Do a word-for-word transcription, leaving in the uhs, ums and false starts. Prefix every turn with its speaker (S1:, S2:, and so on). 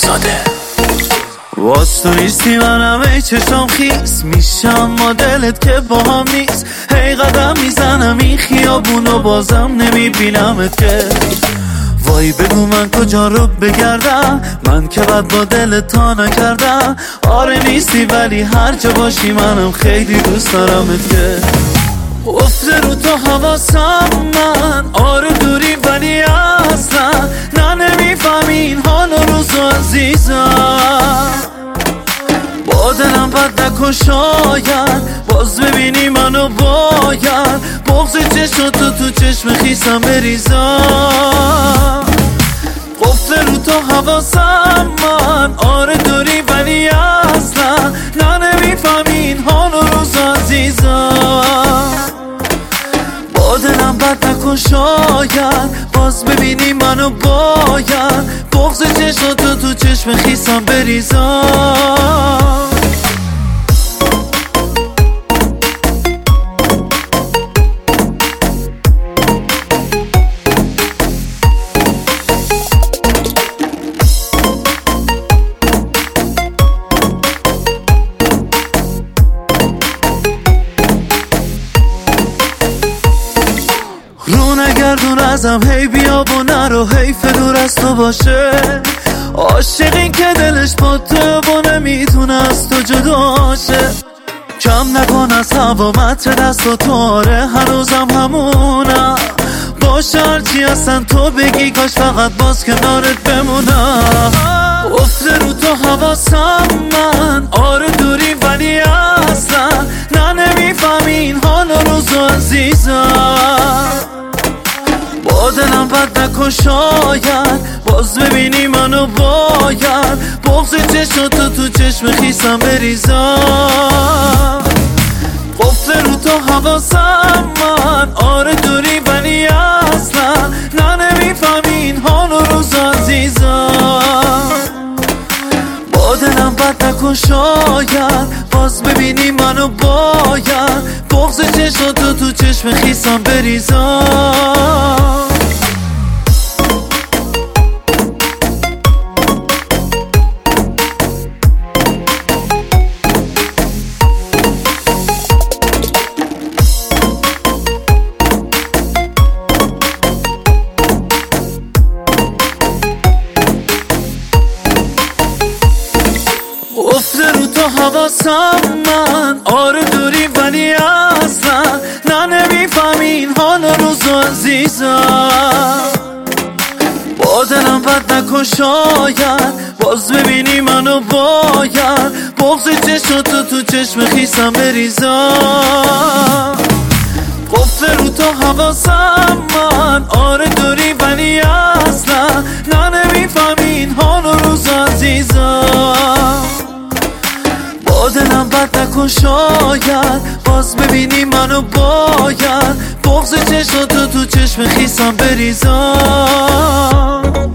S1: زاده.
S2: واس تو نیستی منم ای چشم خیس میشم ما دلت که با هم نیست. هی قدم میزنم این خیابونو بازم نمیبینمت که. وای بگو من کجا رو بگردم، من که بد با دلت تا نکردم. آره نیستی ولی هر جا باشی منم خیلی دوست دارمت که. افته رو تو حواسم من، آره دوری ولی اصلا نه نمیفهمین حال و روزو عزیزم. با دلم بد نکن شاید باز ببینی منو باید بغض چشم تو تو چشم خیسم بریزم. قفل رو تو حواسم من، آره دوری ولی اصلا نه نمیفهمین حال و روز عزیزم. با دلم بد نکن شاید باز ببینی منو باید بغض چشم تو تو چشم خیسم بریزم. رو نگردون ازم هی بیا و نرو حیف دور از تو باشه. عاشقین که دلش با تو و نمیتونه از تو جدا شه. کم نکن از هوا متر دست و تاره هنوزم همونم باشه هرچی هستن تو بگی کاش فقط باز کنارت بمونم. افته رو تو حواسم من، آره دوری ولی اصلا نه نمیفهمین حال و روزو عزیزم. با دلم بد نکن شاید باز ببینی منو باید بغض چشم تو تو چشم خیسم بریزم. قفل رو تو حواسم من، آره دوری ولی اصلا نه نمیفهمین حال و روز عزیزم. با دلم بد نکن شاید باز ببینی منو باید بغض چشم تو تو چشم خیسم بریزم. افته رو تو حواسم من، آره دوری ولی اصلا نه نمیفهمین حال روزو عزیزم. با دلم بد نکن شاید باز ببینی منو باید بغض چشم تو تو چشم خیسم بریزم. قفل رو تو حواسم من، آره دوری ولی اصلا نه نمیفهمین حال و روز عزیزم. با دلم بد نکن شاید باز ببینی منو باید بغض چشم تو تو چشم خیسم بریزم.